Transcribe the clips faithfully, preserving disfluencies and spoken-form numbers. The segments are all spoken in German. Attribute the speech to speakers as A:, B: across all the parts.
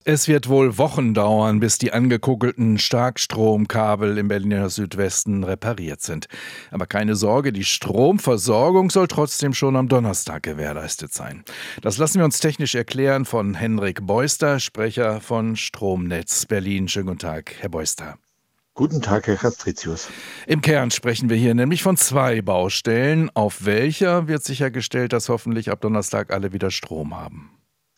A: Es wird wohl Wochen dauern, bis die angekugelten Starkstromkabel im Berliner Südwesten repariert sind. Aber keine Sorge, die Stromversorgung soll trotzdem schon am Donnerstag gewährleistet sein. Das lassen wir uns technisch erklären von Henrik Beuster, Sprecher von Stromnetz Berlin. Schönen guten Tag, Herr Beuster.
B: Guten Tag, Herr Castricius.
A: Im Kern sprechen wir hier nämlich von zwei Baustellen. Auf welcher wird sichergestellt, dass hoffentlich ab Donnerstag alle wieder Strom haben?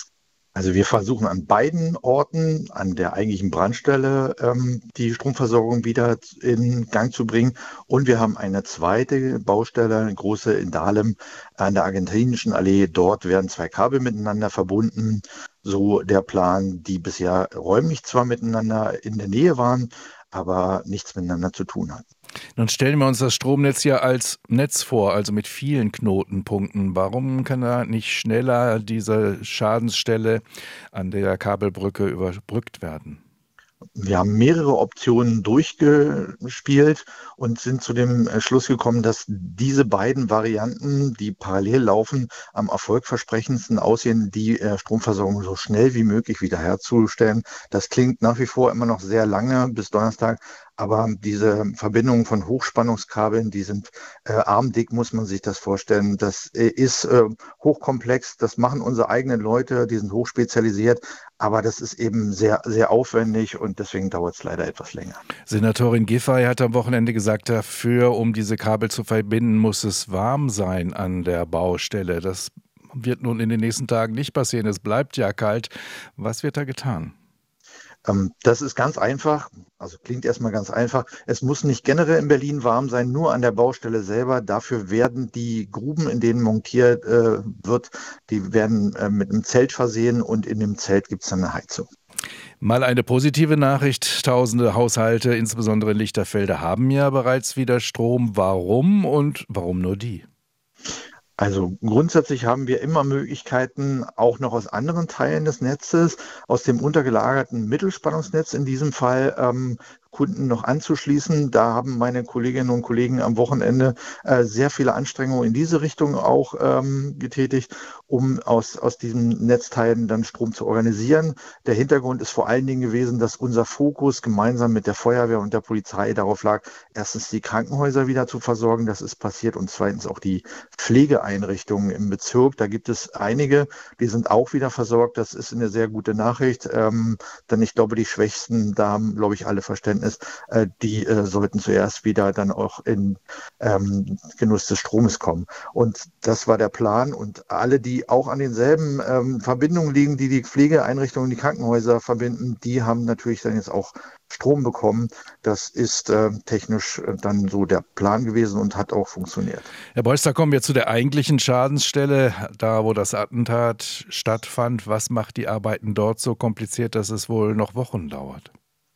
B: Also wir versuchen an beiden Orten, an der eigentlichen Brandstelle, ähm, die Stromversorgung wieder in Gang zu bringen. Und wir haben eine zweite Baustelle, eine große in Dahlem an der Argentinischen Allee. Dort werden zwei Kabel miteinander verbunden. So der Plan, die bisher räumlich zwar miteinander in der Nähe waren, aber nichts miteinander zu tun hatten.
A: Nun stellen wir uns das Stromnetz ja als Netz vor, also mit vielen Knotenpunkten. Warum kann da nicht schneller diese Schadensstelle an der Kabelbrücke überbrückt werden?
B: Wir haben mehrere Optionen durchgespielt und sind zu dem äh, Schluss gekommen, dass diese beiden Varianten, die parallel laufen, am erfolgversprechendsten aussehen, die äh, Stromversorgung so schnell wie möglich wiederherzustellen. Das klingt nach wie vor immer noch sehr lange bis Donnerstag, aber diese Verbindungen von Hochspannungskabeln, die sind äh, armdick, muss man sich das vorstellen. Das äh, ist äh, hochkomplex, das machen unsere eigenen Leute, die sind hochspezialisiert. Aber das ist eben sehr, sehr aufwendig und deswegen dauert es leider etwas länger.
A: Senatorin Giffey hat am Wochenende gesagt, dafür, um diese Kabel zu verbinden, muss es warm sein an der Baustelle. Das wird nun in den nächsten Tagen nicht passieren. Es bleibt ja kalt. Was wird da getan?
B: Ähm, das ist ganz einfach, also klingt erstmal ganz einfach. Es muss nicht generell in Berlin warm sein, nur an der Baustelle selber. Dafür werden die Gruben, in denen montiert äh, wird, die werden äh, mit einem Zelt versehen und in dem Zelt gibt es dann eine Heizung.
A: Mal eine positive Nachricht. Tausende Haushalte, insbesondere in Lichterfelde, haben ja bereits wieder Strom. Warum und warum nur die?
B: Also grundsätzlich haben wir immer Möglichkeiten, auch noch aus anderen Teilen des Netzes, aus dem untergelagerten Mittelspannungsnetz in diesem Fall, ähm, Kunden noch anzuschließen. Da haben meine Kolleginnen und Kollegen am Wochenende äh, sehr viele Anstrengungen in diese Richtung auch ähm, getätigt, um aus, aus diesen Netzteilen dann Strom zu organisieren. Der Hintergrund ist vor allen Dingen gewesen, dass unser Fokus gemeinsam mit der Feuerwehr und der Polizei darauf lag, erstens die Krankenhäuser wieder zu versorgen, das ist passiert, und zweitens auch die Pflegeeinrichtungen im Bezirk. Da gibt es einige, die sind auch wieder versorgt. Das ist eine sehr gute Nachricht, ähm, denn ich glaube, die Schwächsten, da haben, glaube ich, alle Verständnis, äh, die äh, sollten zuerst wieder dann auch in ähm, Genuss des Stromes kommen. Und das war der Plan. Und alle, die auch an denselben ähm, Verbindungen liegen, die die Pflegeeinrichtungen, die Krankenhäuser verbinden, die haben natürlich dann jetzt auch Strom bekommen. Das ist äh, technisch äh, dann so der Plan gewesen und hat auch funktioniert.
A: Herr Beuster, kommen wir zu der eigentlichen Schadensstelle, da wo das Attentat stattfand. Was macht die Arbeiten dort so kompliziert, dass es wohl noch Wochen dauert?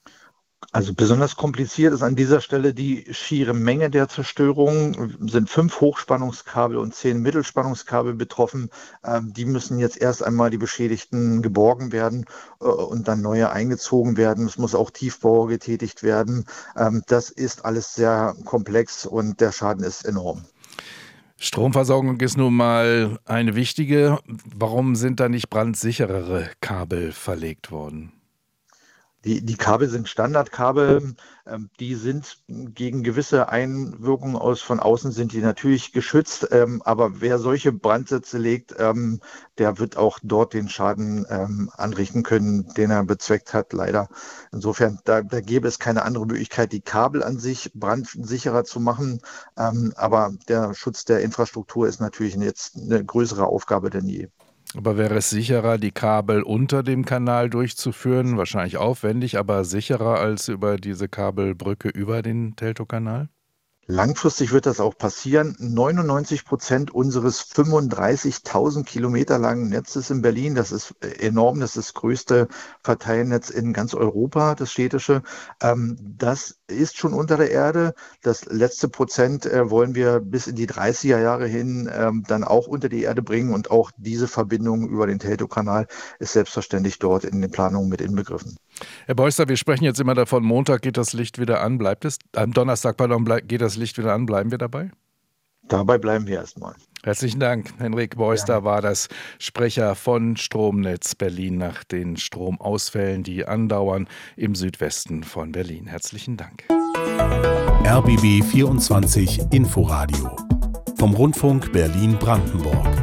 B: Also besonders kompliziert ist an dieser Stelle die schiere Menge der Zerstörung. Es sind fünf Hochspannungskabel und zehn Mittelspannungskabel betroffen. Ähm, die müssen jetzt erst einmal die Beschädigten geborgen werden äh, und dann neue eingezogen werden. Es muss auch Tiefbau getätigt werden. Ähm, das ist alles sehr komplex und der Schaden ist enorm.
A: Stromversorgung ist nun mal eine wichtige. Warum sind da nicht brandsicherere Kabel verlegt worden?
B: Die, die Kabel sind Standardkabel, ähm, die sind gegen gewisse Einwirkungen aus von außen sind die natürlich geschützt, ähm, aber wer solche Brandsätze legt, ähm, der wird auch dort den Schaden ähm, anrichten können, den er bezweckt hat, leider. Insofern, da, da gäbe es keine andere Möglichkeit, die Kabel an sich brandsicherer zu machen, ähm, aber der Schutz der Infrastruktur ist natürlich jetzt eine größere Aufgabe denn je.
A: Aber wäre es sicherer, die Kabel unter dem Kanal durchzuführen? Wahrscheinlich aufwendig, aber sicherer als über diese Kabelbrücke über den Teltowkanal?
B: Langfristig wird das auch passieren. neunundneunzig Prozent unseres fünfunddreißigtausend Kilometer langen Netzes in Berlin, das ist enorm, das ist das größte Verteilnetz in ganz Europa, das städtische. Ähm, das ist schon unter der Erde. Das letzte Prozent äh, wollen wir bis in die dreißiger Jahre hin ähm, dann auch unter die Erde bringen, und auch diese Verbindung über den Teltowkanal ist selbstverständlich dort in den Planungen mit inbegriffen.
A: Herr Beuster, wir sprechen jetzt immer davon, Montag geht das Licht wieder an, bleibt es, am Donnerstag, pardon, bleib, geht das Licht wieder an, bleiben wir dabei?
B: Dabei bleiben wir erstmal.
A: Herzlichen Dank. Henrik Beuster ja. war das, Sprecher von Stromnetz Berlin nach den Stromausfällen, die andauern im Südwesten von Berlin. Herzlichen Dank.
C: R B B vierundzwanzig Inforadio vom Rundfunk Berlin-Brandenburg.